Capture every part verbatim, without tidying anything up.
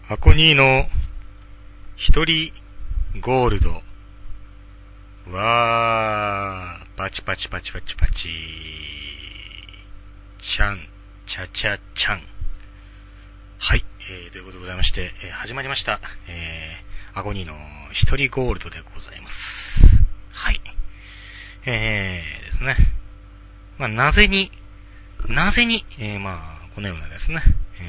アコニーの一人ゴールド。わー、パチパチパチパチパチ。ちゃん、ちゃちゃちゃん。はい、えー、ということでございまして、えー、始まりました。えー、アコニーの一人ゴールドでございます。はい。えーですね。まあ、なぜに、なぜに、えー、まあ、このようなですね、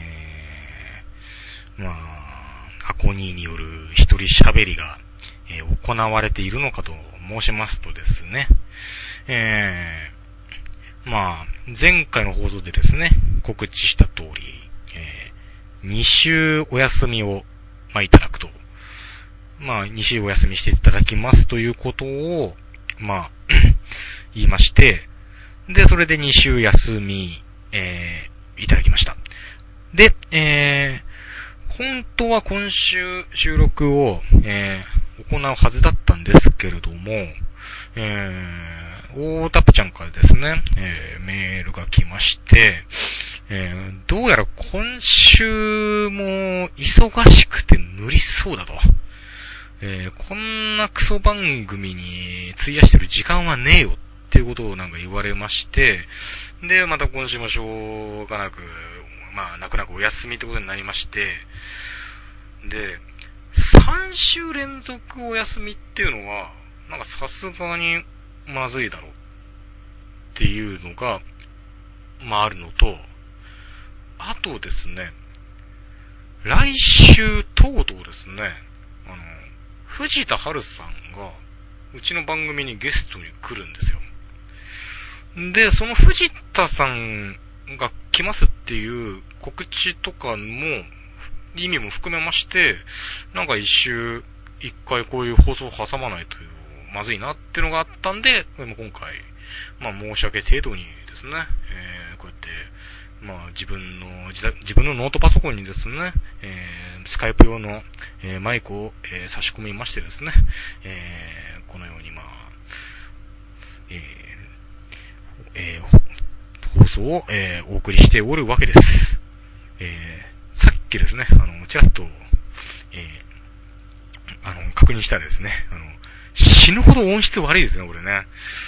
えー、まあ、アコニーによる一人喋りが、えー、行われているのかと申しますとですね、えー、まあ、前回の放送でですね、告知した通り、えー、に週お休みを、まあ、いただくと。まあ、に週お休みしていただきますということを、まあ、言いまして、で、それでに週休み、えー、いただきました。で、えー、本当は今週収録を、えー、行うはずだったんですけれども、えー、大タップちゃんからですね、えー、メールが来まして、えー、どうやら今週も忙しくて無理そうだと。えー、こんなクソ番組に費やしてる時間はねえよっていうことをなんか言われまして、で、また今週もしょうがなく、まあ、泣く泣くお休みってことになりまして、で、さん週連続お休みっていうのは、なんかさすがにまずいだろうっていうのが、まああるのと、あとですね、来週とうとうですね、あの、藤田春さんが、うちの番組にゲストに来るんですよ。で、その藤田さんが来ますっていう告知とかも、意味も含めまして、なんか一週、一回こういう放送を挟まないという、まずいなっていうのがあったんで、今回、まあ申し訳程度にですね、えー、こうやって、まあ自分の、自分のノートパソコンにですね、えー、スカイプ用の、えー、マイクを、えー、差し込みましてですね、えー、このようにまあ、えーえー、放送を、えー、お送りしておるわけです。えー、さっきですね、あの、ちらっと、えー、あの、確認したらですね、あの、死ぬほど音質悪いですね、これね。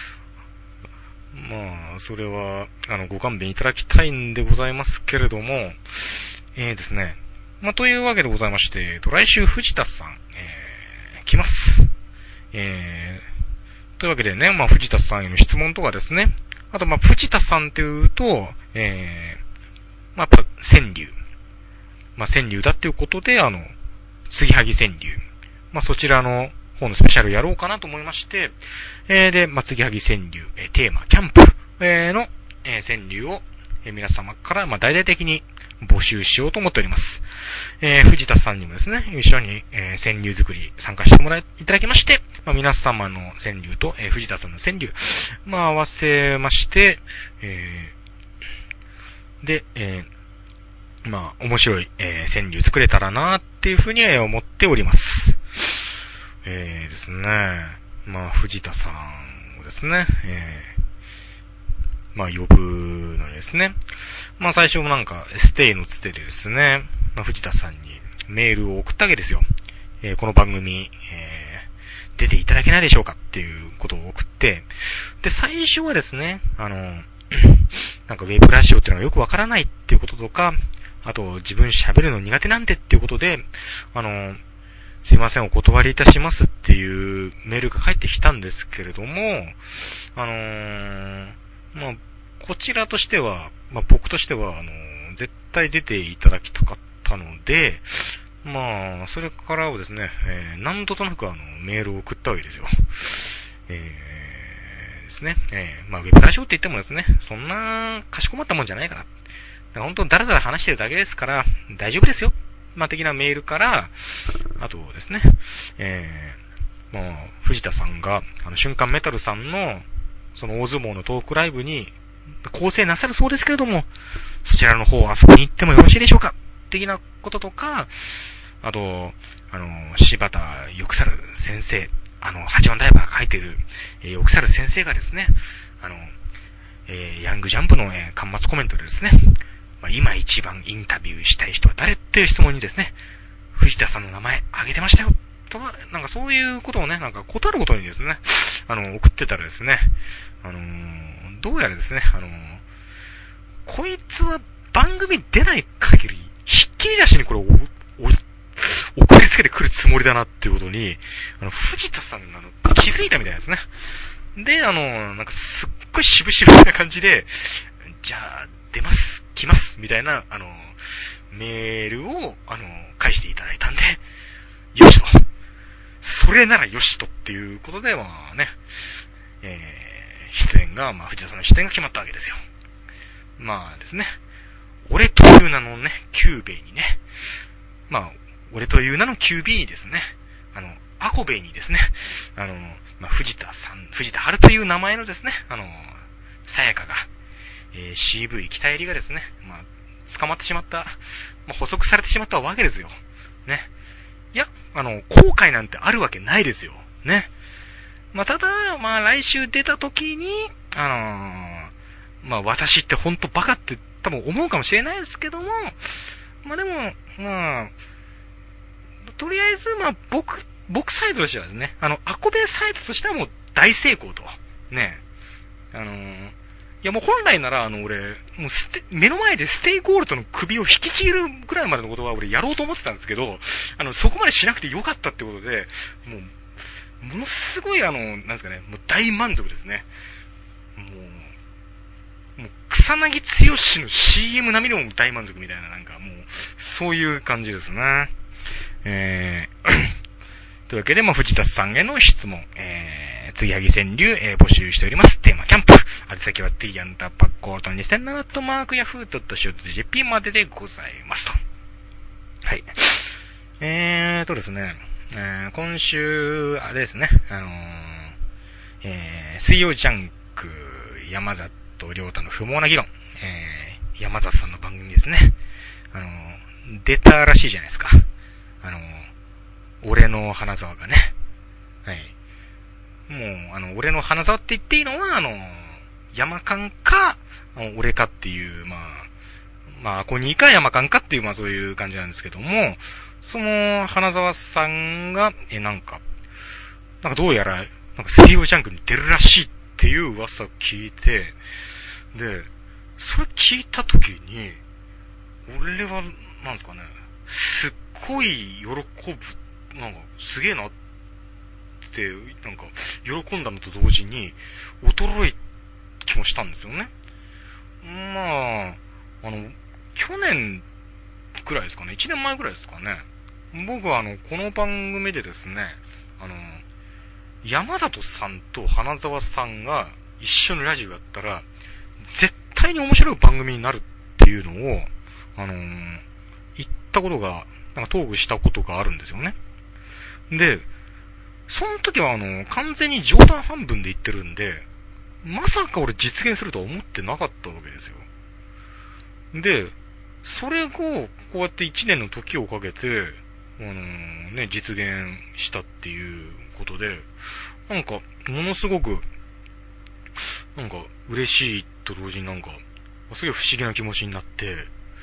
まあ、それは、あの、ご勘弁いただきたいんでございますけれども、えーですね、まあ、というわけでございまして、来週藤田さん、えー、来ます。えー、というわけでね、まあ、藤田さんへの質問とかですね、あと、まあ、藤田さんっていうと、えー、まあ、やっぱ、川柳。まあ、川柳だっていうことで、あの、継ぎはぎ川柳。まあ、そちらの方のスペシャルやろうかなと思いまして、えー、で、まあ、継ぎはぎ川柳、えー、テーマ、キャンプ、えー、の、えー、川柳を、えー、皆様から、まあ、大々的に募集しようと思っております。えー、藤田さんにもですね、一緒に、えー、川柳作り参加してもらい、いただきまして、まあ、皆様の川柳と、えー、藤田さんの川柳、まあ、合わせまして、えー、で、えー、まあ、面白い、えー、川柳作れたらなっていうふうに思っております。えーですね、まあ、藤田さんをですね、えー、まあ、呼ぶのにですね、まあ、最初もなんか、ステイのつてでですね、まあ、藤田さんにメールを送ったわけですよ。えー、この番組、えー、出ていただけないでしょうかっていうことを送って、で、最初はですね、あの、なんかウェブラジオっていうのがよくわからないっていうこととか、あと、自分喋るの苦手なんでっていうことで、あの、すいません、お断りいたしますっていうメールが返ってきたんですけれども、あのー、まあ、こちらとしては、まあ、僕としては、あのー、絶対出ていただきたかったので、まあ、それからはですね、えー、何度となくあの、メールを送ったわけですよ。えー、ですね、えー、まあ、ウェブラジオって言ってもですね、そんな、かしこまったもんじゃないかな。だから本当にだらだら話してるだけですから、大丈夫ですよ。まあ、的なメールから、あとですね、えー、まあ、藤田さんが、あの、瞬間メタルさんの、その大相撲のトークライブに、構成なさるそうですけれども、そちらの方遊びに行ってもよろしいでしょうか的なこととか、あと、あの、柴田よくさる先生、あの、八番ダイバーが書いている、えー、よくさる先生がですね、あの、えー、ヤングジャンプの、えー、端末コメントでですね、まあ、今一番インタビューしたい人は誰っていう質問にですね、 藤田さんの名前挙げてましたよとか、なんかそういうことをね、なんか断るごとにですね、あの、送ってたらですね、あのー、どうやらですね、あのー、こいつは番組出ない限り、ひっきり出しにこれを、お、送りつけてくるつもりだなっていうことに、あの、藤田さんがあの気づいたみたいですね。で、あの、なんかすっごい渋々な感じで、じゃあ、出ます、来ます、みたいな、あの、メールを、あの、返していただいたんで、よしと。それならよしとっていうことで、まあね、えー、出演が、まあ藤田さんの出演が決まったわけですよ。まあですね、俺という名のね、キューベイにね、まあ、俺という名のキュービーにですね、あの、アコベイにですね、あの、まあ、藤田さん、藤田春という名前のですね、あの、さやかが、えー、シーブイ 北入りがですね、まあ、捕まってしまった、まあ、捕捉されてしまったわけですよ。ね。いや、あの、後悔なんてあるわけないですよ。ね。まあ、ただ、まあ、来週出た時に、あのー、まあ、私ってほんとバカって多分思うかもしれないですけども、まあでも、まあ、とりあえず、まあ、僕、僕サイドとしてはですね、あの、アコベサイドとしてはもう大成功と。ね。あのー、いやもう本来なら、あの、俺、もうステ、目の前でステイゴールドの首を引きちぎるぐらいまでのことは俺やろうと思ってたんですけど、あの、そこまでしなくてよかったってことで、もう、ものすごいあの、なんですかね、もう大満足ですね。もう、もう、草薙剛の シーエム 並みでも大満足みたいな、なんかもう、そういう感じですね。えー、というわけで、まあ、藤田さんへの質問、えー、継ぎはぎ川柳、えー、募集しております。テーマ、キャンプ。宛先は t アンダーパッコートにせんななとマークヤフー .co.jp まででございますと。はい。えーとですね、えー、今週、あれですね、あのー、えー、水曜ジャンク、山里亮太の不毛な議論、えー、山里さんの番組ですね、あのー、出たらしいじゃないですか。あのー、俺の花沢がね、はい。もう、あの、俺の花沢って言っていいのは、あのー、山間か、俺かっていう、まあ、まあ、アコニーか山間かっていう、まあそういう感じなんですけども、その、花沢さんが、え、なんか、なんかどうやら、なんか水曜ジャンクに出るらしいっていう噂を聞いて、で、それ聞いたときに、俺は、なんですかね、すっごい喜ぶ、なんか、すげえなって、なんか、喜んだのと同時に、驚いた気もしたんですよね。まあ、あの、去年くらいですかね、いちねんまえくらいですかね、僕はあの、この番組でですね、あの、山里さんと花沢さんが一緒にラジオやったら、絶対に面白い番組になるっていうのを、あのー、言ったことが、なんかトークしたことがあるんですよね。で、その時はあの、完全に冗談半分で言ってるんで、まさか俺実現するとは思ってなかったわけですよ。で、それを、こうやって一年の時をかけて、あのー、ね、実現したっていうことで、なんか、ものすごく、なんか、嬉しいと同時になんか、すげえ不思議な気持ちになって、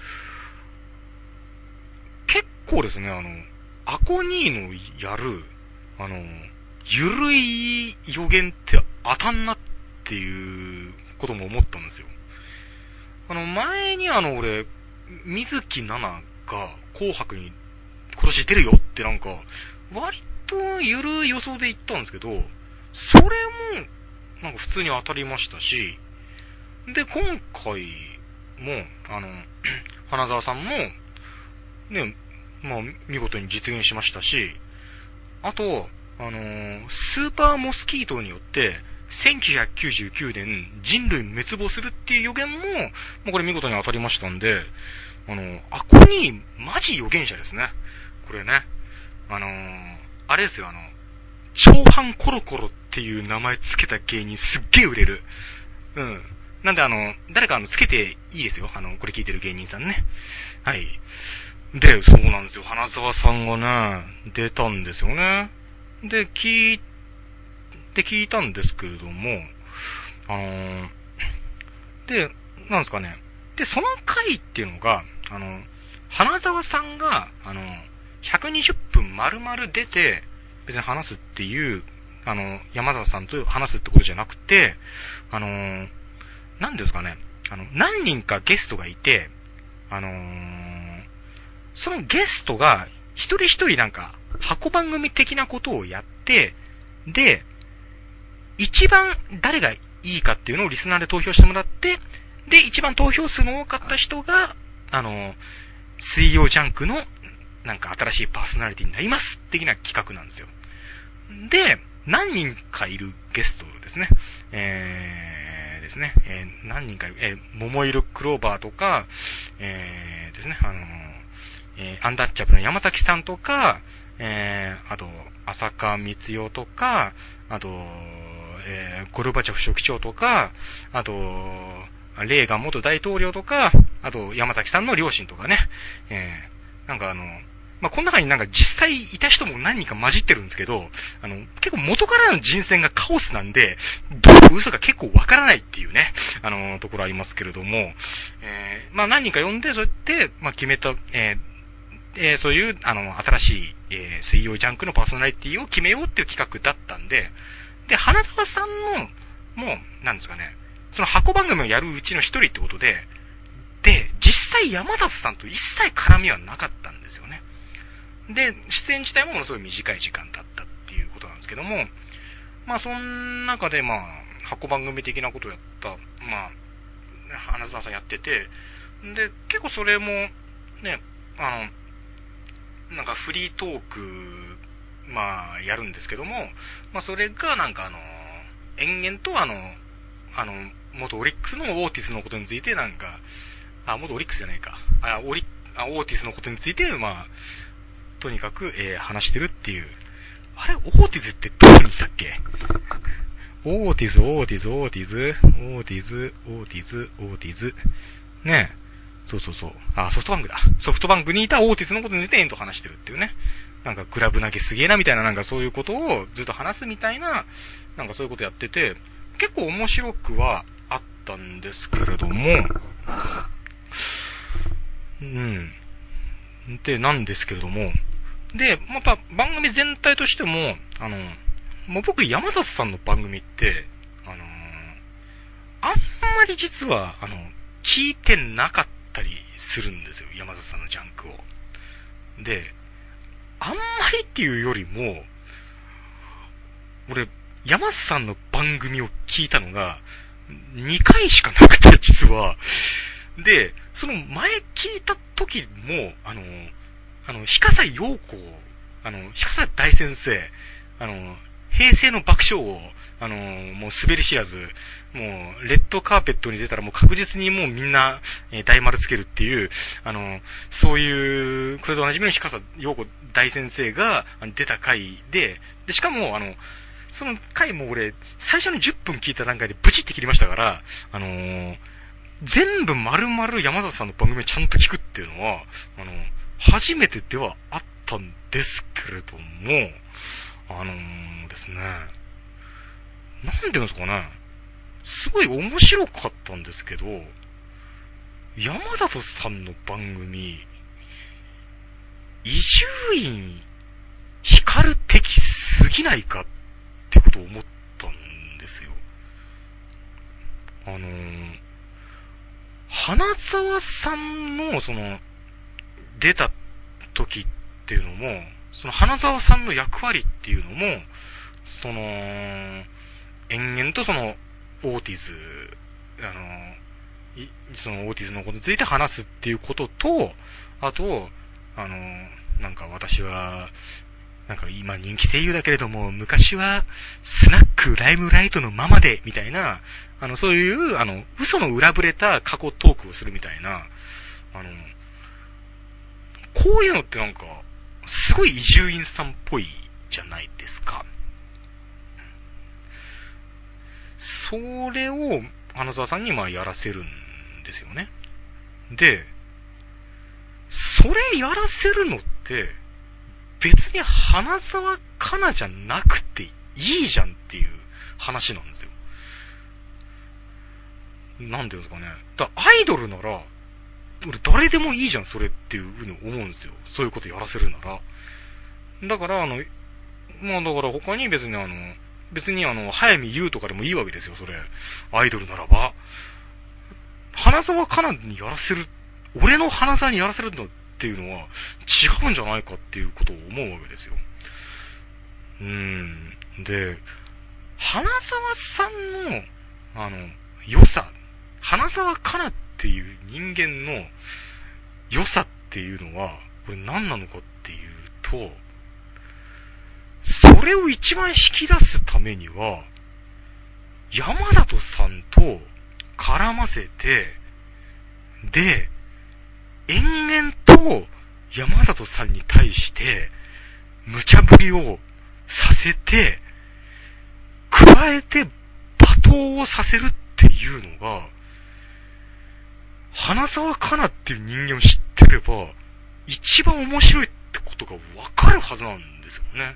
結構ですね、あの、アコニーのやる、あの、ゆるい予言って当たんなっていうことも思ったんですよ。あの、前にあの、俺、水木奈々が紅白に今年出るよってなんか、割とゆるい予想で言ったんですけど、それも、なんか普通に当たりましたし、で、今回も、あの、花沢さんも、ね、まあ、見事に実現しましたし、あと、あのー、スーパーモスキートによって、せんきゅうひゃくきゅうじゅうきゅうねん人類滅亡するっていう予言も、もうこれ見事に当たりましたんで、あのー、アコニー、マジ予言者ですね。これね。あのー、あれですよ、あの、長半コロコロっていう名前つけた芸人すっげえ売れる。うん。なんであの、誰かあの、つけていいですよ。あの、これ聞いてる芸人さんね。はい。で、そうなんですよ。花沢さんがね、出たんですよね。で、聞いて聞いたんですけれども、あのー、で、なんですかね。で、その回っていうのが、あの、花沢さんが、あの、 ひゃくにじゅっぷん丸々出て、別に話すっていう、あの、山里さんと話すってことじゃなくて、あのー、なんですかね、あの、何人かゲストがいて、あのー、そのゲストが、一人一人なんか、箱番組的なことをやって、で、一番誰がいいかっていうのをリスナーで投票してもらって、で、一番投票数の多かった人が、あの、水曜ジャンクの、なんか新しいパーソナリティになります、的な企画なんですよ。で、何人かいるゲストですね。えー、ですね。えー、何人かいる、えー、桃色クローバーとか、えー、ですね、あの、えー、アンダッチャブルの山崎さんとか、えー、あと、浅香光代とか、あと、えー、ゴルバチョフ書記長とか、あと、レーガン元大統領とか、あと、山崎さんの両親とかね、えー、なんかあの、まあ、この中になんか実際いた人も何人か混じってるんですけど、あの、結構元からの人選がカオスなんで、どう嘘か結構わからないっていうね、あの、ところありますけれども、えー、まあ、何人か呼んで、そうやって、まあ、決めた、えー、えー、そういう、あの、新しい、えー、水曜ジャンクのパーソナリティを決めようっていう企画だったんで、で、花沢さんの、もう、なんですかね、その箱番組をやるうちの一人ってことで、で、実際山里さんと一切絡みはなかったんですよね。で、出演自体もものすごい短い時間だったっていうことなんですけども、まあ、その中で、まあ、箱番組的なことをやった、まあ、花沢さんやってて、で、結構それも、ね、あの、なんかフリートーク、まあ、やるんですけども、まあ、それがなんかあの、延々とあの、あの、元オリックスのオーティスのことについてなんか、あ、元オリックスじゃないか。あ、オリあ、オーティスのことについて、まあ、とにかく、えー、話してるっていう。あれ、オーティスってどこにいたっけ？オーティス、オーティス、オーティス、オーティス、オーティス、オーティス。ねえ。そうそうそう。あ、ソフトバンクだ。ソフトバンクにいたオーティスのことについて延々と話してるっていうね。なんかグラブ投げすげえなみたいな、なんかそういうことをずっと話すみたいな、なんかそういうことやってて、結構面白くはあったんですけれども、うん。で、なんですけれども、で、また番組全体としても、あの、もう僕山里さんの番組って、あのー、あんまり実は、あの、聞いてなかったりするんですよ、山里さんのジャンクを。で、あんまりっていうよりも、俺、山里さんの番組を聞いたのが、にかいしかなくて、実は。で、その前聞いた時も、あの、あの、日笠陽子、あの、日笠大先生、あの、平成の爆笑を、あの、もう滑り知らず、もう、レッドカーペットに出たらもう確実にもうみんな、えー、大丸つけるっていう、あの、そういう、これとおなじみの日笠陽子大先生が出た回で、で、しかも、あの、その回も俺、最初のじゅっぷん聞いた段階でブチって切りましたから、あのー、全部丸々山里さんの番組をちゃんと聞くっていうのは、あの、初めてではあったんですけれども、あのー、ですね、なんていうんですかね、すごい面白かったんですけど、山里さんの番組、伊集院光的すぎないかってことを思ったんですよ。あのー、花沢さんのその出た時っていうのも、その花沢さんの役割っていうのも、その延々とそのオーティズ、あのそのオーティズのことについて話すっていうことと、あとあのなんか私はなんか今人気声優だけれども、昔はスナックライムライトのままでみたいな、あのそういうあの嘘の裏ぶれた過去トークをするみたいな、あのこういうのってなんかすごい伊集院さんっぽいじゃないですか。それを花沢さんにまあやらせるんですよね。で、それやらせるのって別に花沢香菜じゃなくていいじゃんっていう話なんですよ。なんていうんですかね。だアイドルなら俺誰でもいいじゃん、それっていうふうに思うんですよ。そういうことやらせるなら。だから、あの、まあだから他に別にあの、別にあの、早見優とかでもいいわけですよ、それ。アイドルならば。花沢香菜にやらせる、俺の花沢にやらせるんだっていうのは違うんじゃないかっていうことを思うわけですよ。うーん。で、花沢さんの、あの、良さ、花沢香菜っていう人間の良さっていうのは、これ何なのかっていうと、それを一番引き出すためには、山里さんと絡ませて、で、延々と山里さんに対して無茶ぶりをさせて、加えて罵倒をさせるっていうのが、花沢香菜っていう人間を知ってれば、一番面白いってことがわかるはずなんですよね。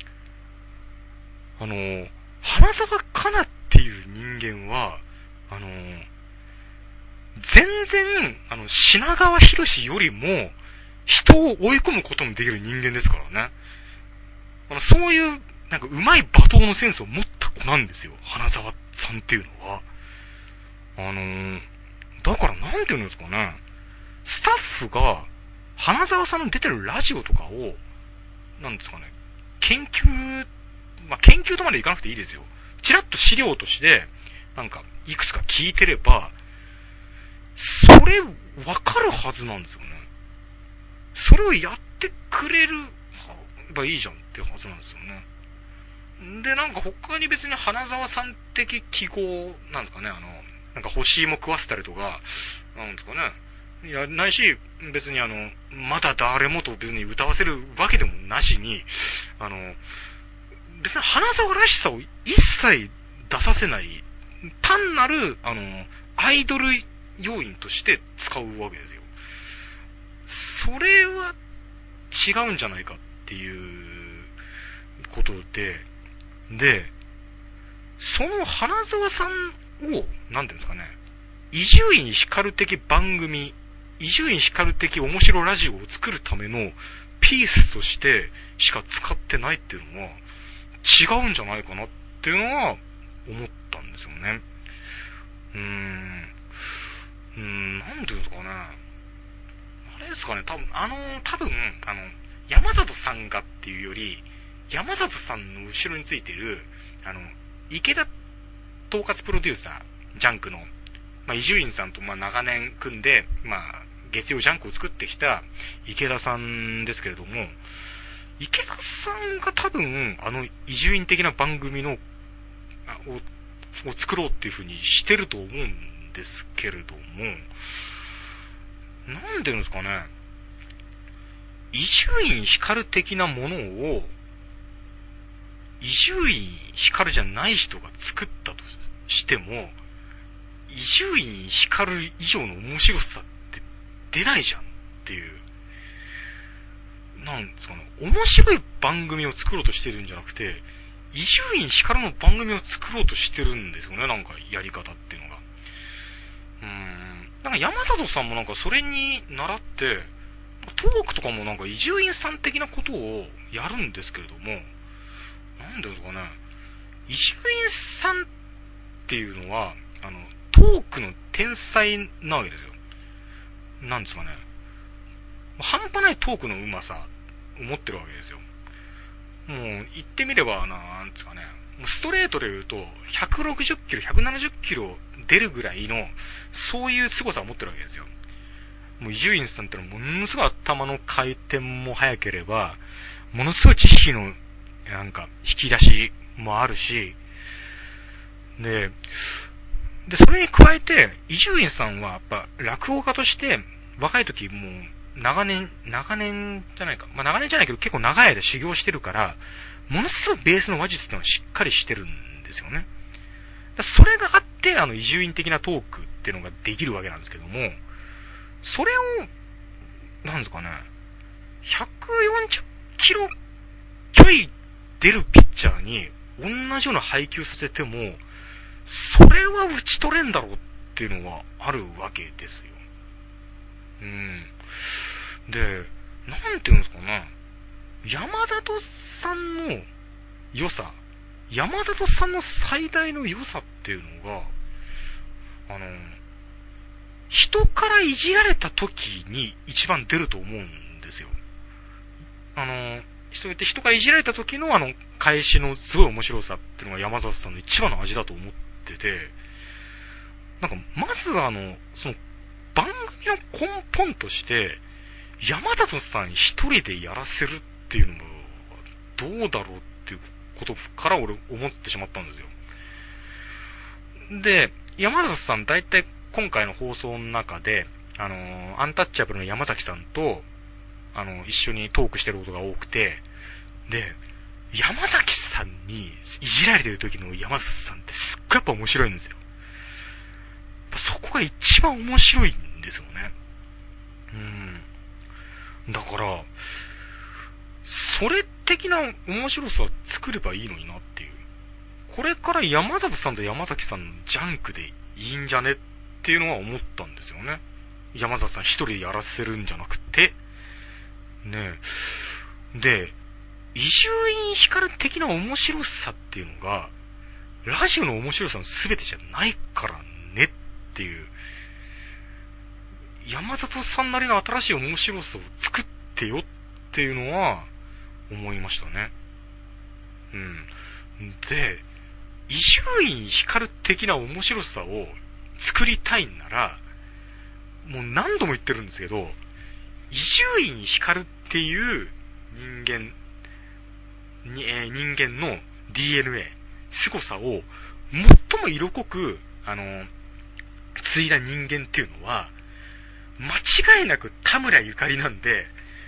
あの、花沢香菜っていう人間は、あの、全然、あの、品川博士よりも、人を追い込むこともできる人間ですからね。あの、そういう、なんか、うまい罵倒のセンスを持った子なんですよ。花沢さんっていうのは。あのー、だからなんていうんですかね。スタッフが、花沢さんの出てるラジオとかを、なんですかね、研究、まあ、研究とまでいかなくていいですよ。ちらっと資料として、なんか、いくつか聞いてれば、それ、わかるはずなんですよね。それをやってくれるばいいじゃんっていうはずなんですよね。で、なんか他に別に花沢さん的記号、なんですかね、あの、なんか欲しいも食わせたりとか、なんですかね。いや、ないし、別にあの、まだ誰もと別に歌わせるわけでもなしに、あの、別に花沢らしさを一切出させない、単なる、あの、アイドル要員として使うわけですよ。それは違うんじゃないかっていうことで、で、その花沢さんを、なんていうんですかね、伊集院光的番組、伊集院光的面白ラジオを作るためのピースとしてしか使ってないっていうのは違うんじゃないかなっていうのは思ったんですよね。うーん。うーん、なんていうんですかね。あれですかね、多分、あの、多分、あの、山里さんがっていうより、山里さんの後ろについている、あの、池田統括プロデューサー、ジャンクの、まあ、伊集院さんと、まあ、長年組んで、まあ、月曜ジャンクを作ってきた池田さんですけれども、池田さんが多分、あの、伊集院的な番組の、を、を作ろうっていう風にしてると思うんですけれども、なんていうんですかね、伊集院光的なものを、伊集院光じゃない人が作ったとしても、伊集院光以上の面白さって出ないじゃんっていう。なんですかね、面白い番組を作ろうとしてるんじゃなくて、伊集院光の番組を作ろうとしてるんですよね、なんかやり方っていうのが。うーん。なんか山里さんもなんかそれに倣って、トークとかもなんか伊集院さん的なことをやるんですけれども、なんですかね、伊集院さんっていうのは、あの、トークの天才なわけですよ。なんですかね。半端ないトークの上手さを持ってるわけですよ。もう、言ってみれば、なんですかね。もうストレートで言うと、ひゃくろくじゅっキロ、ひゃくななじゅっキロ出るぐらいの、そういう凄さを持ってるわけですよ。もう伊集院さんってのはものすごい頭の回転も速ければ、ものすごい知識の、なんか、引き出しもあるし、で、で、それに加えて、伊集院さんはやっぱ落語家として若い時もう長年、長年じゃないか。まあ長年じゃないけど結構長い間修行してるから、ものすごいベースの話術ってのはしっかりしてるんですよね。だそれがあって、あの伊集院的なトークっていうのができるわけなんですけども、それを、なんですかね、ひゃくよんじゅっキロちょい出るピッチャーに同じような配球させても、それは打ち取れんだろうっていうのはあるわけですよ。 うん。で、なんていうんですかね。山里さんの良さ、山里さんの最大の良さっていうのが、あの、人からいじられた時に一番出ると思うんですよ。あの、そうやって人からいじられた時のあの、返しのすごい面白さっていうのが山里さんの一番の味だと思ってて、なんか、まずあの、その、番組の根本として、山里さん一人でやらせるっていうのも、どうだろうっていうことから俺思ってしまったんですよ。で、山里さん大体今回の放送の中で、あのー、アンタッチャブルの山崎さんと、あの、一緒にトークしてることが多くて、で、山崎さんにいじられてる時の山里さんってすっごいやっぱ面白いんですよ。そこが一番面白いんですよね。うん。だから、それ的な面白さを作ればいいのになっていう。これから山里さんと山崎さんのジャンクでいいんじゃねっていうのは思ったんですよね。山里さん一人でやらせるんじゃなくて、ねえ。で、伊集院光的な面白さっていうのが、ラジオの面白さの全てじゃないからねっていう、山里さんなりの新しい面白さを作ってよっていうのは思いましたね。うん。で、伊集院光的な面白さを作りたいんなら、もう何度も言ってるんですけど、伊集院光っていう人間に、えー、人間の ディーエヌエー、凄さを最も色濃く、あの、継いだ人間っていうのは、間違いなく田村ゆかりなんで、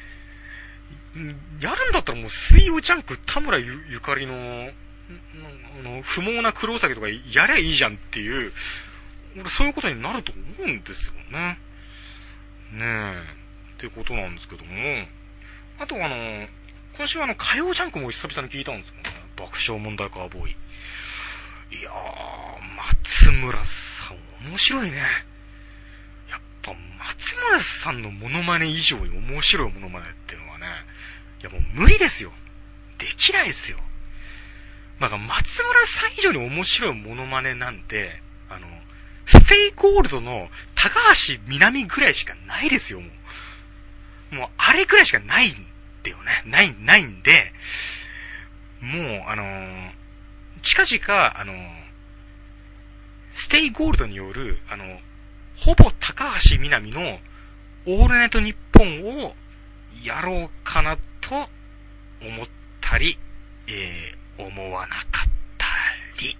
やるんだったらもう水曜ジャンク田村 ゆ, ゆかりの、あの、不毛な黒ウサギとかやりゃいいじゃんっていう、俺そういうことになると思うんですよね。ねえ。ってことなんですけども。あとあの、今週はあの、火曜ジャンクも久々に聞いたんですよね。爆笑問題カーボーイ。いやー、松村さん面白いね。やっぱ松村さんのモノマネ以上に面白いモノマネっていうのはね、いやもう無理ですよ。できないですよ。なんか松村さん以上に面白いモノマネなんて、あの、ステイゴールドの高橋みなみぐらいしかないですよ、もう。もうあれぐらいしかないんだよね。ない、ないんで、もう、あのー、近々、あのー、ステイゴールドによる、あの、ほぼ高橋みなみのオールナイトニッポンをやろうかなと思ったり、えー、思わなかったり。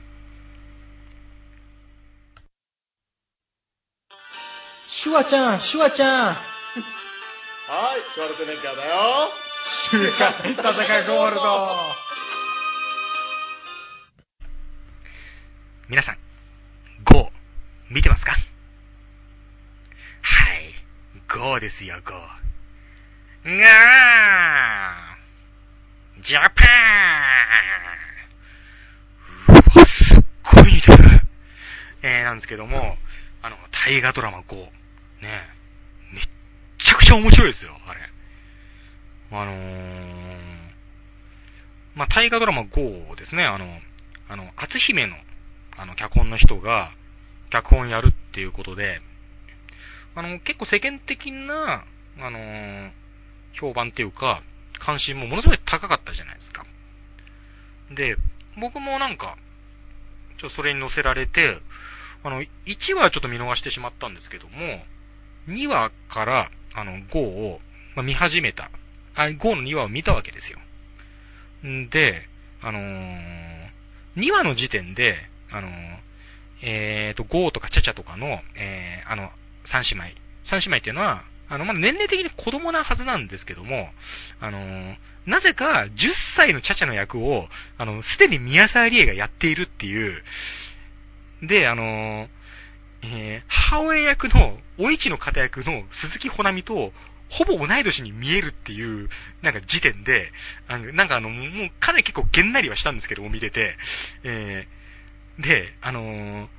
シュワちゃん、シュワちゃん。 はい、シュワルツェネッガーだよ。 週刊田坂ゴールド。 皆さん、ゴー、見てますか？はい、ゴーですよ、ゴー。がージャパーン。うわ、すっごい似てる。えー、なんですけども、あの、大河ドラマゴー。ねえ。めっちゃくちゃ面白いですよ、あれ。あのー、まあ、大河ドラマゴーですね、あの、あの、篤姫の、あの、脚本の人が、脚本やるっていうことで、あの、結構世間的な、あのー、評判っていうか、関心もものすごい高かったじゃないですか。で、僕もなんか、ちょっとそれに乗せられて、あの、いちわはちょっと見逃してしまったんですけども、にわから、あの、ゴーを、まあ、見始めた。あ、ゴーのにわを見たわけですよ。んで、あのー、にわの時点で、あのー、えーと、ゴーとかチャチャとかの、えー、あの、三姉妹。三姉妹っていうのは、あの、まだ年齢的に子供なはずなんですけども、あのー、なぜかじゅっさいのチャチャの役を、あの、すでに宮沢りえがやっているっていう、で、あのー、えー、母親役の、お市の方役の鈴木保奈美と、ほぼ同い年に見えるっていう、なんか時点で、あのなんかあの、もうかなり結構げんなりはしたんですけども、見てて、えー、で、あのー、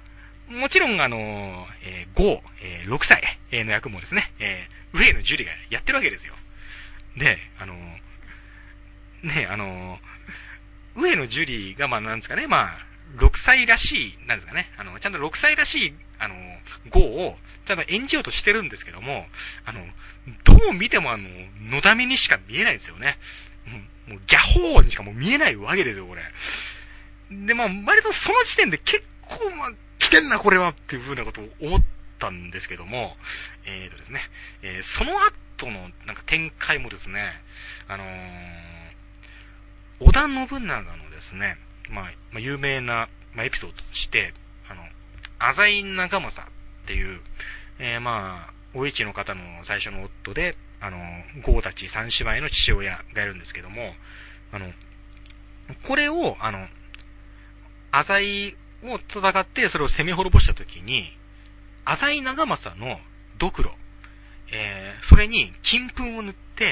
もちろん、あの、えー、ゴー、えー、ろくさいの役もですね、えー、上野樹里がやってるわけですよ。で、あの、ね、あの、上野樹里が、まあ、なんですかね、まあ、ろくさいらしい、なんですかね、あの、ちゃんとろくさいらしい、あの、ゴーを、ちゃんと演じようとしてるんですけども、あの、どう見てもあの、のだめにしか見えないんですよね。もう、ギャホーにしかもう見えないわけですよ、これ。で、まあ、割とその時点で結構、まあ、来てんな、これは、っていう風なことを思ったんですけども、えーとですね、えー、その後の、なんか展開もですね、あのー、織田信長のですね、まあ、まあ、有名な、まあ、エピソードとして、あの、浅井長政っていう、えー、まあ、お市の方の最初の夫で、あの、ゴーたち三姉妹の父親がいるんですけども、あの、これを、あの、浅井を戦ってそれを攻め滅ぼしたときに、浅井長政のドクロ、えー、それに金粉を塗って、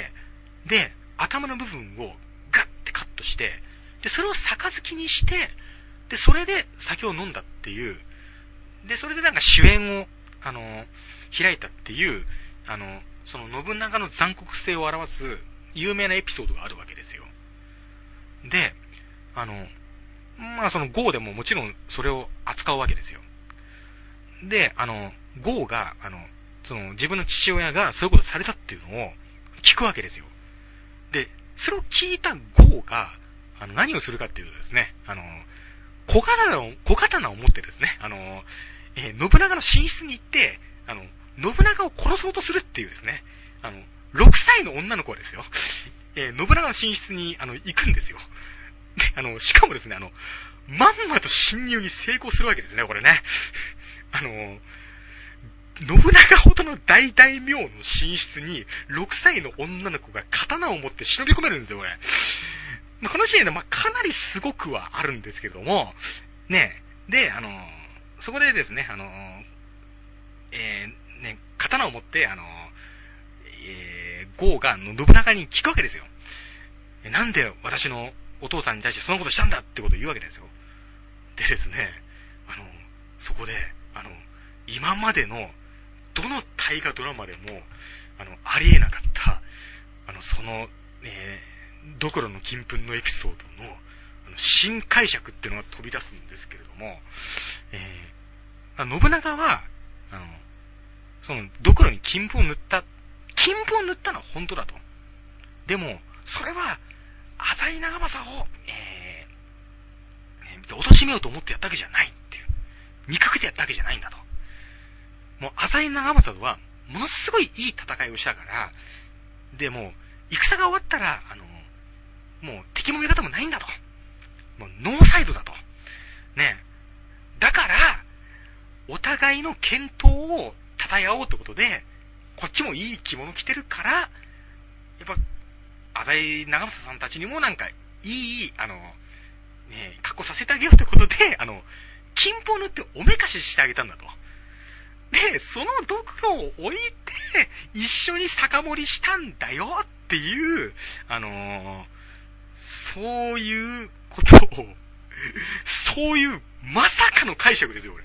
で、頭の部分をガッてカットして、で、それを杯にして、で、それで酒を飲んだっていう、で、それでなんか主演を、あの、開いたっていう、あの、その信長の残酷性を表す有名なエピソードがあるわけですよ。で、あの、まあそのゴーでももちろんそれを扱うわけですよ。で、あの、ゴーが、あの、その自分の父親がそういうことされたっていうのを聞くわけですよ。で、それを聞いたゴーが、あの、何をするかっていうとですね、あの、小刀を、小刀を持ってですね、あの、えー、信長の寝室に行って、あの、信長を殺そうとするっていうですね、あの、ろくさいの女の子はですよ、えー、信長の寝室に、あの、行くんですよ。で、あの、しかもですね、あの、まんまと侵入に成功するわけですね、これね。あの、信長ほどの大大名の寝室に、ろくさいの女の子が刀を持って忍び込めるんですよ、これ。まあ、このシーンで、まあ、かなりすごくはあるんですけども、ね、で、あの、そこでですね、あの、えー、ね、刀を持って、あの、えー、ゴーが信長に聞くわけですよ。なんで私のお父さんに対してそのことしたんだってことを言うわけですよ。でですね、あの、そこで、あの、今までの、どの大河ドラマでも、あの、ありえなかった、あの、その、えー、ドクロの金粉のエピソードの、あの新解釈っていうのが飛び出すんですけれども、えー、信長は、あの、その、ドクロに金粉を塗った、金粉を塗ったのは本当だと。でも、それは、浅井長政を、えー、えー、貶めようと思ってやったわけじゃないっていう。憎くてやったわけじゃないんだと。もう、浅井長政とは、ものすごいいい戦いをしたから、で、もう、戦が終わったら、あの、もう敵も味方もないんだと。もう、ノーサイドだと。ね。だから、お互いの健闘を称え合おうってことで、こっちもいい着物着てるから、やっぱ、浅井長政さんたちにもなんか、いい、あの、ね、格好させてあげようってことで、あの、金粉を塗っておめかししてあげたんだと。で、そのドクロを置いて、一緒に酒盛りしたんだよっていう、あのー、そういうことを、そういう、まさかの解釈ですよ、これ。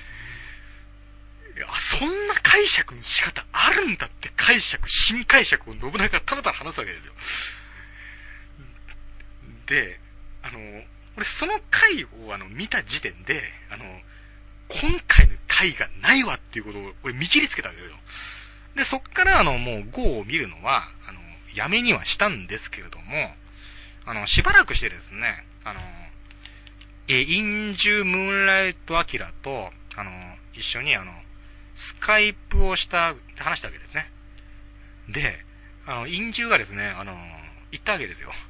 いや、そんな解釈の仕方あるんだって解釈、新解釈を信長がただただ話すわけですよ。で、あの、俺その回をあの見た時点で、あの、今回の回がないわっていうことを俺見切りつけたわけですよ。で、そっからあの、もうゴーを見るのは、あの、やめにはしたんですけれども、あの、しばらくしてですね、あの、え、インジュ・ムーンライト・アキラと、あの、一緒にあの、スカイプをした、話したわけですね。で、あの、インジュがですね、あの、言ったわけですよ。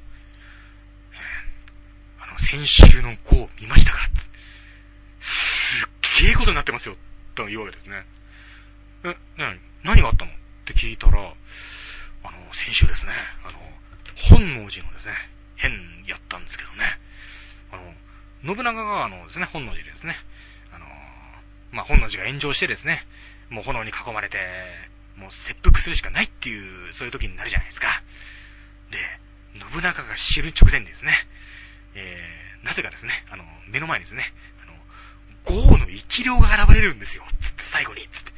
あの、先週のゴー見ましたか？すっげえことになってますよ、と言うわけですね。え、なに、何があったのって聞いたら、あの、先週ですね、あの、本能寺のですね、変やったんですけどね、あの、信長があのですね、本能寺でですね、あの、まあ、本能寺が炎上してですね、もう炎に囲まれて、もう切腹するしかないっていう、そういう時になるじゃないですか。で、信長が死ぬ直前にですね、えー、なぜかですね、あの、目の前にですね、あの、 豪の生き量が現れるんですよ。つって最後に、つって。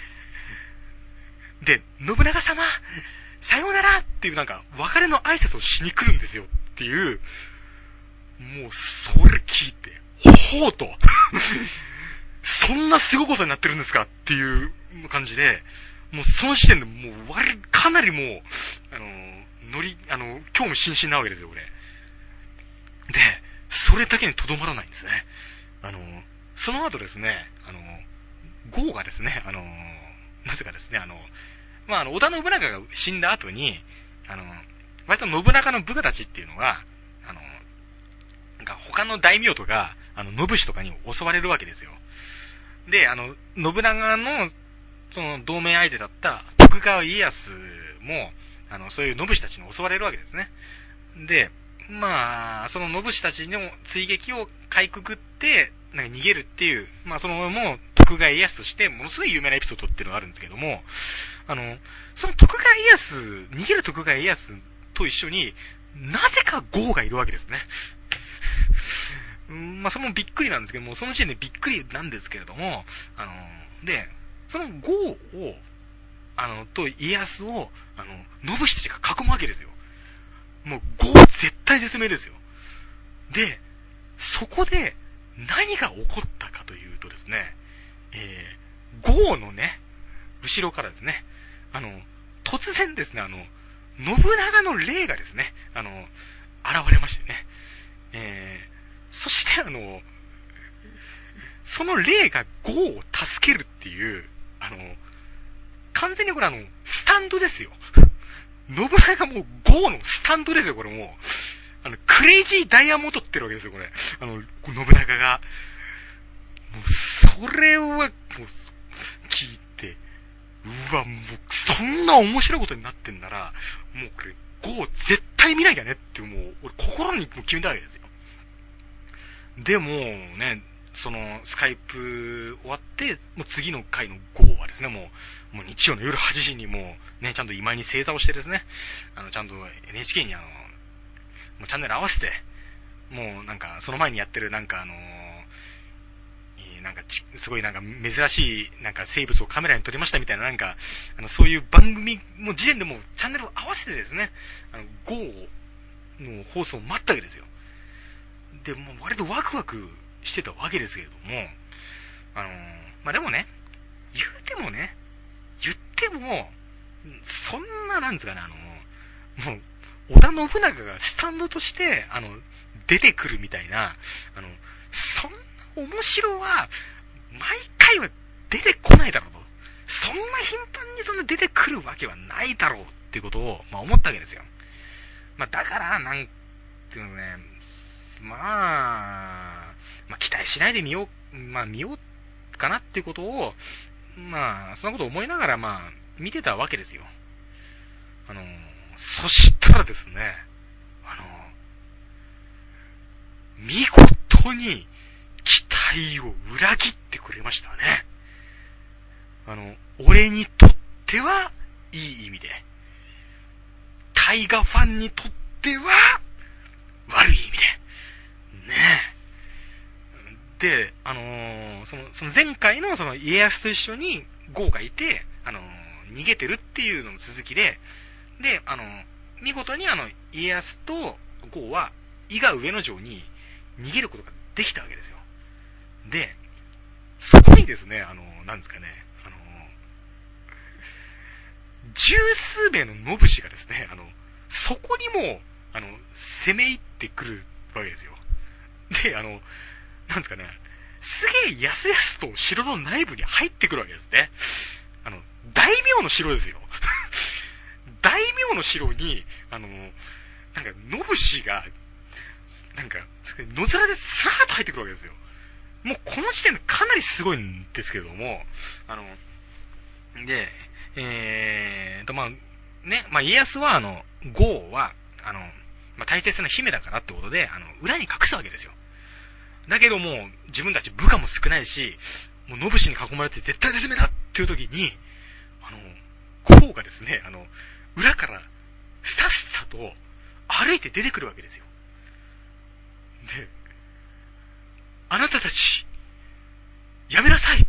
で、信長様、さようならっていうなんか、別れの挨拶をしに来るんですよっていう、もう、それ聞いて、ほほうと、そんなすごいことになってるんですかっていう感じで、もうその時点でもう、割かなりもう、あの、ノリ、あの、興味津々なわけですよ、俺。で、それだけにとどまらないんですね。あの、その後ですね、あの、豪がですね、あの、なぜかですね、あの、まあ、あの、織田信長が死んだ後に、あの、割と信長の部下たちっていうのが、あの、なんか他の大名とか、あの、信氏とかに襲われるわけですよ。で、あの、信長の、その、同盟相手だった徳川家康も、あの、そういう信氏たちに襲われるわけですね。で、まあ、その信氏たちの追撃をかいくぐって、なんか逃げるっていう、まあそのもう徳川家康としてものすごい有名なエピソードっていうのがあるんですけども、あの、その徳川家康、逃げる徳川家康と一緒に、なぜか豪がいるわけですね。まあそれもびっくりなんですけども、その時点でびっくりなんですけれども、あの、で、その豪を、あの、と家康を、あの、信氏たちが囲むわけですよ。もう豪絶対絶命ですよ。で、そこで、何が起こったかというとですね、えー、豪のね、後ろからですね、あの、突然ですね、あの、信長の霊がですね、あの、現れましてね、えー、そしてあの、その霊が豪を助けるっていう、あの、完全にこれあの、スタンドですよ。信長もう豪のスタンドですよ、これもう。あの、クレイジーダイヤモンドってるわけですよ、これ。あの、信長が。もう、それは、もう、聞いて、うわ、もう、そんな面白いことになってんなら、もうこれ、ゴー絶対見なきゃねって、もう、俺心に決めたわけですよ。でも、ね、その、スカイプ終わって、もう次の回のゴーはですね、もう、もう日曜の夜はちじにもう、ね、ちゃんと今に正座をしてですね、あの、ちゃんと エヌエイチケー にあの、もうチャンネル合わせて、もうなんか、その前にやってるなんかあのー、なんかち、すごいなんか珍しいなんか生物をカメラに撮りましたみたいななんか、あの、そういう番組も時点でもうチャンネルを合わせてですね、あの、ゴーの放送を待ったわけですよ。で、もう割とワクワクしてたわけですけれども、あのー、まあ、でもね、言うてもね、言っても、そんななんですかね、あのー、もう、織田信長がスタンドとして、あの、出てくるみたいな、あの、そんな面白は、毎回は出てこないだろうと。そんな頻繁にそんな出てくるわけはないだろうっていうことを、まあ思ったわけですよ。まあだから、なんていうのね、まあ、まあ期待しないで見よう、まあ見ようかなっていうことを、まあ、そんなことを思いながら、まあ、見てたわけですよ。あの、そしたらですね、あの、見事に期待を裏切ってくれましたね。あの、俺にとってはいい意味で、タイガファンにとっては悪い意味で、ねえ。で、あのー、その、その前回のその家康と一緒にゴーがいて、あのー、逃げてるっていうのの続きで、で、あの、見事にあの、家康とゴーは、伊賀上野城に逃げることができたわけですよ。で、そこにですね、あの、なんですかね、あの、十数名の信氏がですね、あの、そこにも、あの、攻め入ってくるわけですよ。で、あの、なんですかね、すげえやすやすと城の内部に入ってくるわけですね。あの、大名の城ですよ。大名の城に、あの、なんか、信氏が、なんか、野面でスラーッと入ってくるわけですよ。もうこの時点でかなりすごいんですけれども、あの、で、えーと、まあ、ね、まあ、家康は、あの、ゴーは、あの、まあ、大切な姫だからってことで、あの、裏に隠すわけですよ。だけども、自分たち部下も少ないし、もう信氏に囲まれて絶対絶命だっていう時に、あの、ゴーがですね、あの、裏からスタスタと歩いて出てくるわけですよ。で、あなたたち、 やめなさい。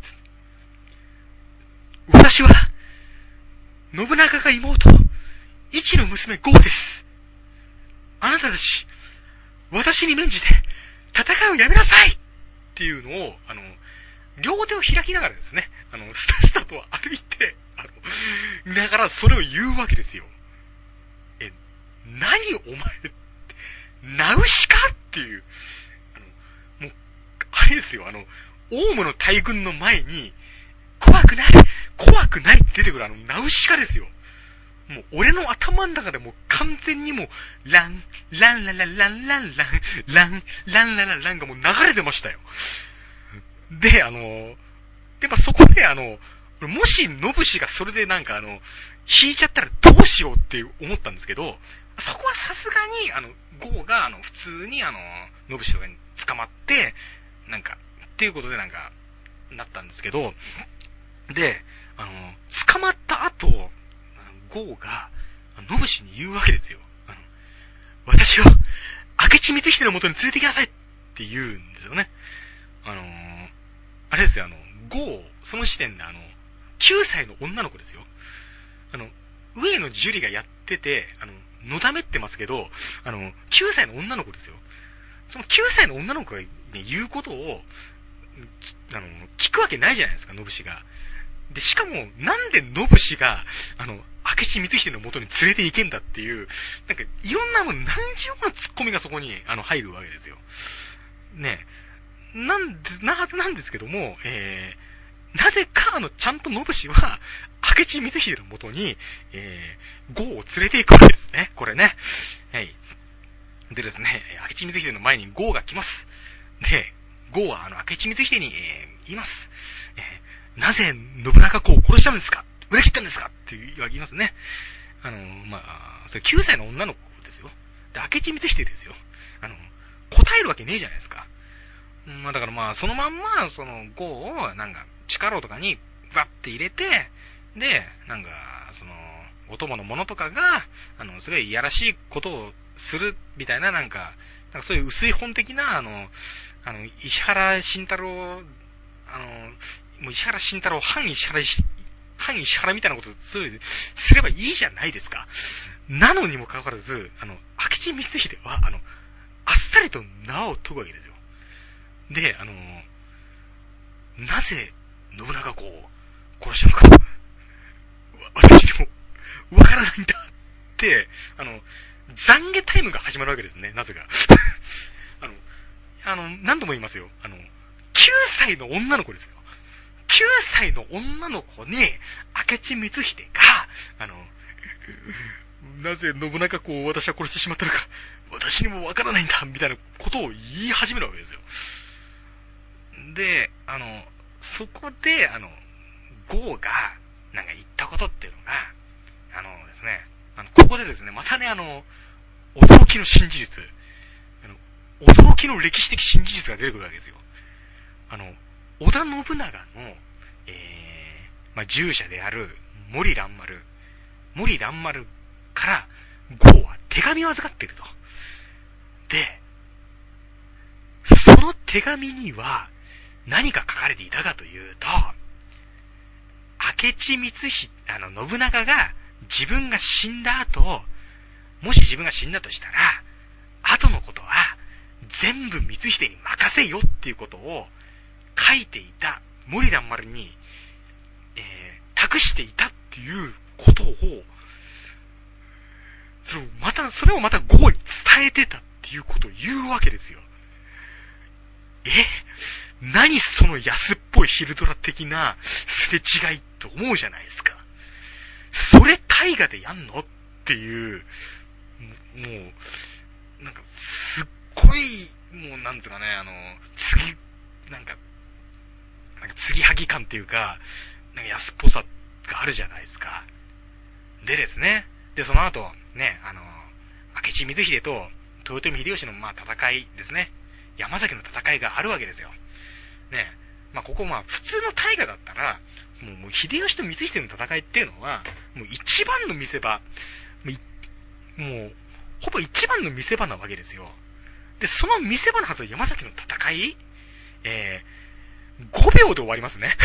私は、信長が妹、一の娘ゴーです。あなたたち、私に免じて、戦いをやめなさいっていうのを、あの、両手を開きながらですね、あの、スタスタと歩いて、あの、ながらそれを言うわけですよ。え、何お前、ナウシかっていう、あの、もう、あれですよ、あの、オウムの大軍の前に、怖くない怖くないって出てくるあの、ナウシカですよ。もう、俺の頭の中でもう完全にもう、ラン、ランララランランラン、ラン、ランララランがもう流れてましたよ。で、あの、やっぱそこであの、もし、ノブシがそれでなんかあの、引いちゃったらどうしようって思ったんですけど、そこはさすがに、あの、ゴーがあの、普通にあの、ノブシとかに捕まって、なんか、っていうことでなんか、なったんですけど、で、あの、捕まった後、ゴーが、ノブシに言うわけですよ。あの、私を、明智光秀の元に連れてきなさいって言うんですよね。あのー、あれですよ、あの、ゴー、その時点であの、きゅうさいの女の子ですよ。あの、上野樹里がやってて、あの、のだめってますけど、あの、きゅうさいの女の子ですよ。そのきゅうさいの女の子が、ね、言うことを、あの、聞くわけないじゃないですか、ノブシが。で、しかも、なんでノブシが、あの、明智光秀の元に連れて行けんだっていう、なんか、いろんなもん、何十万ツッコミがそこに、あの、入るわけですよ。ね。なんで、なはずなんですけども、えー、なぜか、あの、ちゃんとノブシは、明智光秀の元に、えー、ゴーを連れて行くわけですね。これね。はい。でですね、明智光秀の前にゴーが来ます。で、ゴーは、あの、明智光秀に、えー、言います。えー、なぜ、信長公を殺したんですか裏切ったんですかって言いますね。あの、まあ、それきゅうさいの女の子ですよ。で、明智光秀ですよ。あの、答えるわけねえじゃないですか。まあだからまあ、そのまんま、その、ゴーを、なんか、力とかに、バッて入れて、で、なんか、その、お供の者とかが、あの、すごいいやらしいことをする、みたいな、なんか、なんかそういう薄い本的な、あの、あの、石原慎太郎、あの、もう石原慎太郎、反石原、反石原みたいなことすればいいじゃないですか。なのにもかかわらず、あの、明智光秀は、あの、あっさりと縄を解くわけですよ。で、あの、なぜ信長公を殺したのか、私にもわからないんだって、あの、懺悔タイムが始まるわけですね、なぜか。あの、あの、何度も言いますよ。あの、きゅうさいの女の子ですよ。きゅうさいの女の子に、明智光秀が、あの、なぜ信長公を私は殺してしまったのか、私にもわからないんだ、みたいなことを言い始めるわけですよ。で、あの、そこで、あの、ゴーが、なんか言ったことっていうのが、あのですね、あの、ここでですね、またね、あの、驚きの新事実、あの、驚きの歴史的新事実が出てくるわけですよ。あの、織田信長の、えー、まあ、従者である森蘭丸、森蘭丸からゴーは手紙を預かっていると。で、その手紙には何か書かれていたかというと、明智光秀、あの、信長が自分が死んだ後、もし自分が死んだとしたら、後のことは全部光秀に任せよっていうことを書いていた森蘭丸に、えー、託していたっていうことを、それをまた、それをまたゴーに伝えてたっていうことを言うわけですよ。え？何その安っぽいヒルドラ的なすれ違いと思うじゃないですか。それ大河でやんのっていう、もう、なんかすっごい、もうなんですかね、あの、次、なんか、なんか継ぎはぎ感っていうか、なんか安っぽさがあるじゃないですか。でですね、で、その後、ね、あの、明智光秀と豊臣秀吉のまあ戦いですね。山崎の戦いがあるわけですよ。ね、まあここまあ普通の大河だったら、もう、もう秀吉と光秀の戦いっていうのは、もう一番の見せ場、もう、ほぼ一番の見せ場なわけですよ。で、その見せ場のはず山崎の戦い、えごびょうで終わりますね。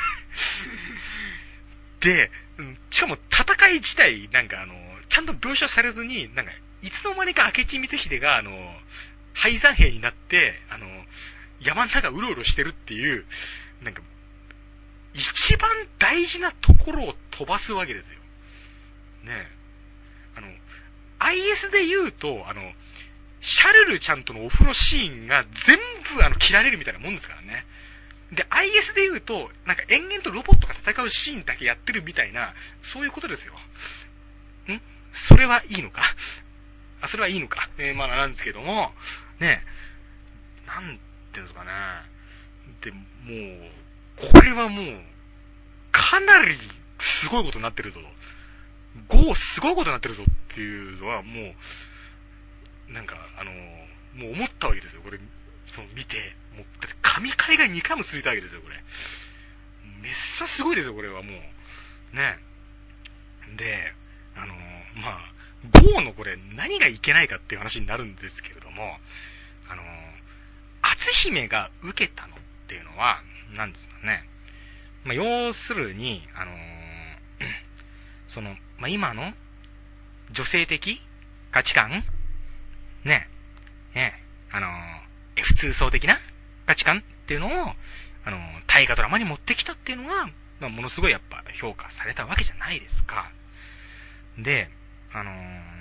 で、しかも戦い自体、なんかあの、ちゃんと描写されずに、なんか、いつの間にか明智光秀が、あの、敗山兵になって、あの、山の中うろうろしてるっていう、なんか、一番大事なところを飛ばすわけですよ。ねえ。あの、アイエス で言うと、あの、シャルルちゃんとのお風呂シーンが全部あの切られるみたいなもんですからね。で、アイエス で言うと、なんか延々とロボットが戦うシーンだけやってるみたいな、そういうことですよ。ん？それはいいのか？あ、それはいいのか。えー、まあなんですけども、ね、なんていうんですかね。で、もう、これはもう、かなりすごいことになってるぞ。ゴーすごいことになってるぞっていうのはもう、なんか、あのー、もう思ったわけですよ。これ、その見て、もう、だって神回がにかいも続いたわけですよ、これ。めっさすごいですよ、これはもう。ね。で、あのー、まあ、ゴーのこれ、何がいけないかっていう話になるんですけれども、あのー、篤姫が受けたのっていうのは、なんですかね。まあ、要するに、あのー、その、まあ、今の女性的価値観ね、ね、あのー、エフツー 層的な価値観っていうのを、あのー、大河ドラマに持ってきたっていうのが、まあ、ものすごいやっぱ評価されたわけじゃないですか。で、あの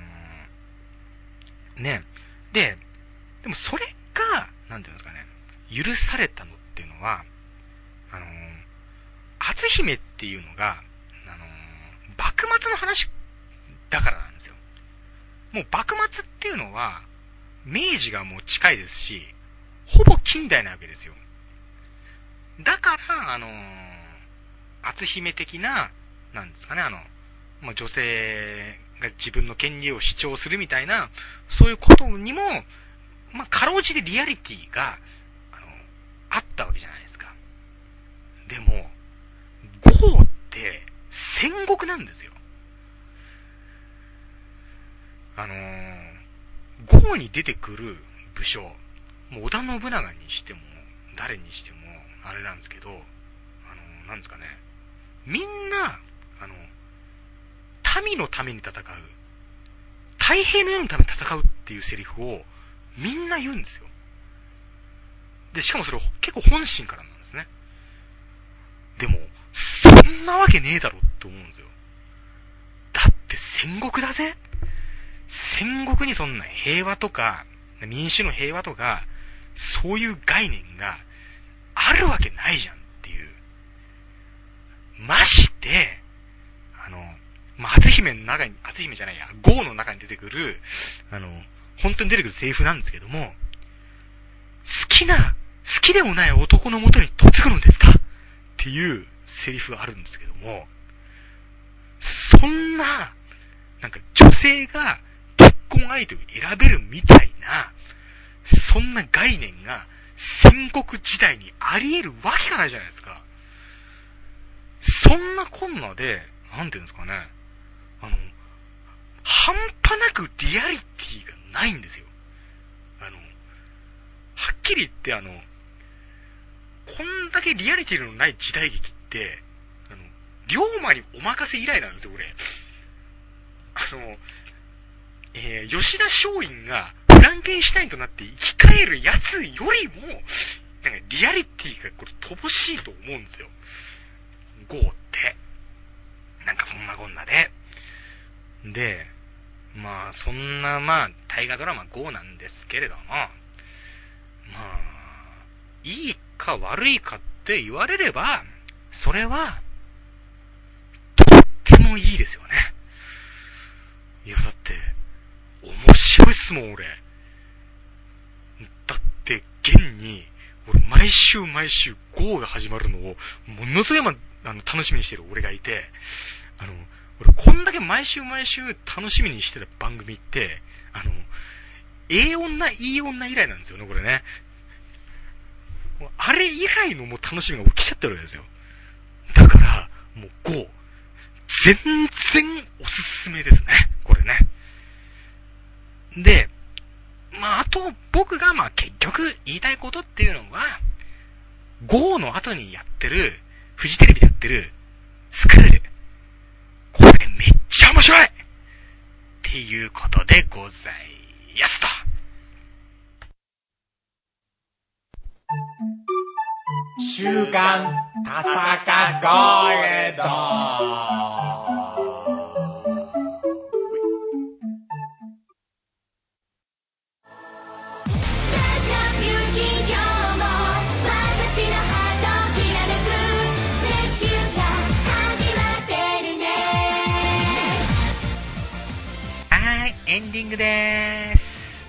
ー、ね、で、でもそれが、なんていうんですかね、許されたのっていうのは、あのー、篤姫っていうのが、あのー、幕末の話だからなんですよ。もう幕末っていうのは、明治がもう近いですし、ほぼ近代なわけですよ。だから、あのー、篤姫的な、なんですかね、あの、まあ、女性が自分の権利を主張するみたいな、そういうことにも、まあ、かろうじてリアリティが、あの、あったわけじゃないですか。でも、ゴーって、戦国なんですよ。あのー、ゴーに出てくる武将、もう織田信長にしても、誰にしても、あれなんですけど、あのー、なんですかね、みんな、あの、民のために戦う、太平の世のために戦うっていうセリフを、みんな言うんですよ。で、しかもそれ結構本心からなんですね。でも、そんなわけねえだろって思うんですよ。だって戦国だぜ。戦国にそんな平和とか、民主の平和とか、そういう概念があるわけないじゃんっていう。まして、あの、まあ、篤姫の中に、篤姫じゃないや、ゴーの中に出てくる、あの、本当に出てくるセリフなんですけども、好きな、好きでもない男のもとに嫁ぐのですかっていうセリフがあるんですけども、そんな、なんか女性が結婚相手を選べるみたいな、そんな概念が戦国時代にあり得るわけがないじゃないですか。そんなこんなで、なんていうんですかね、あの、半端なくリアリティがないんですよ。あの、はっきり言ってあの、こんだけリアリティのない時代劇って、あの、龍馬にお任せ以来なんですよ、これ。あの、えー、吉田松陰がフランケンシュタインとなって生き返るやつよりも、なんかリアリティがこれ乏しいと思うんですよ。ゴーって。なんかそんなこんなで。で、まあそんなまあ大河ドラマゴーなんですけれども、まあ、いいか悪いかって言われれば、それは、とってもいいですよね。いやだって、面白いっすもん俺。だって、現に、俺毎週毎週ゴーが始まるのを、ものすごい、ま、あの、楽しみにしてる俺がいて、あの、俺こんだけ毎週毎週楽しみにしてた番組って、あの、ええ女、いい女以来なんですよね、これね。あれ以来のもう楽しみが起きちゃってるわけですよ。だから、もうゴー、全然おすすめですね、これね。で、まあ、あと、僕が、まあ、結局言いたいことっていうのは、 ゴーの後にやってる、フジテレビでやってる、スクール。これめっちゃ面白いっていうことでございますと。 週刊田坂ゴールド。 エンディングでーす。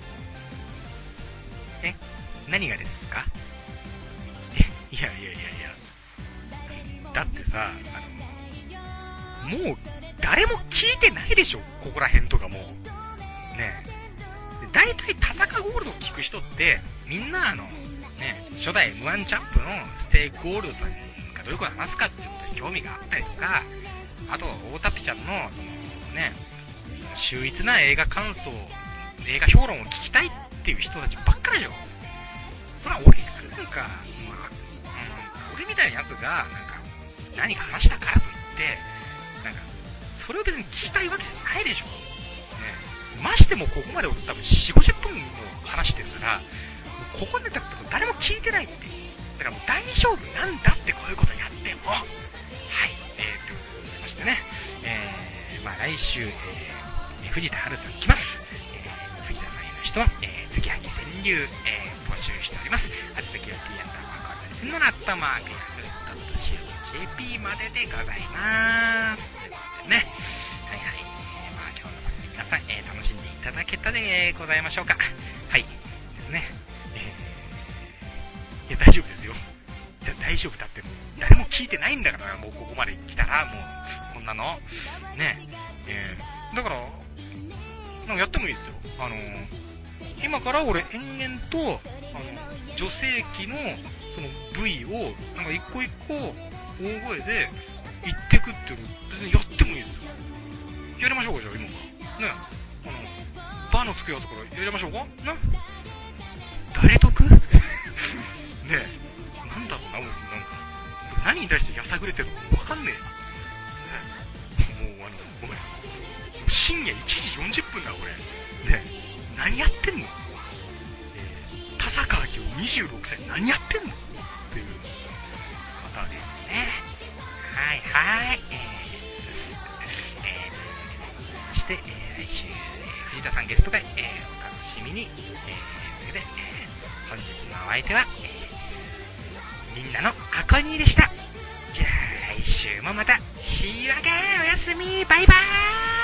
え、何がですか？え、いやいやいやいや、だってさ、あのもう誰も聞いてないでしょ、ここら辺とかもうね。だいたい田坂ゴールドを聞く人ってみんなあのね、初代 エムワン チャンプのステイクゴールドさんがどういうこと話すかっていうことに興味があったりとか、あと大田ピちゃんのそのね、秀逸な映画感想、映画評論を聞きたいっていう人たちばっかりでしょ。それは俺なんか、まあ、うん、俺みたいなやつがなんか何か話したからといってなんかそれを別に聞きたいわけじゃないでしょ、ね、ましてもここまで俺多分 よんじゅうごじゅっぷんも話してるから、ここでだって誰も聞いてないって、だからもう大丈夫なんだって、こういうことやっても。はい、えー、ということでございましてね、えー、まあ来週、えー藤田春さん来ます、えー、藤田さんへの人は、えー、継ぎはぎ川柳、えー、募集しております。あつ先は P アンダーマークアルタリセンのナッタマークヤフードット シーオージェーピー まででございますということでね、はいはい、えー、まあ今日の番組皆さん、えー、楽しんでいただけたでございましょうか。はいですね、えー、いや大丈夫ですよ、いや大丈夫だって、誰も聞いてないんだから、もうここまで来たらもうこんなのね、えー、だからなんかやってもいいですよ。あのー、今から俺延々とあの女性器のその部位をなんか一個一個大声で言ってくっていうの別にやってもいいですよ。やりましょうか、じゃあ今からね、あのバーのつくやつからやりましょうかな。誰得ねえ、なんだろうな、もうなんか何に対してやさぐれてるのか分かんねえな、ね、もうあのごめん、深夜いちじよんじゅっぷんだ俺ね、何やってんの、えー、田坂明夫にじゅうろくさい何やってんのっていうことですね。はいはい、えー、です、えー、そして、えー、来週、えー、藤田さんゲスト会、えー、お楽しみに、えー、というわけで、えー、本日のお相手は、えー、みんなのアコニーでした。じゃあ来週もまた See you again、 おやすみ、バイバーイ。